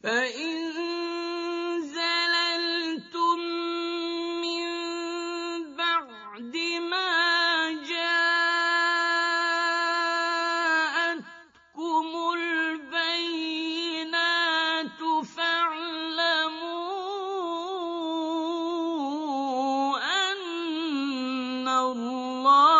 فإن زللتم من بعد ما جاءتكم البينات فاعلموا أن الله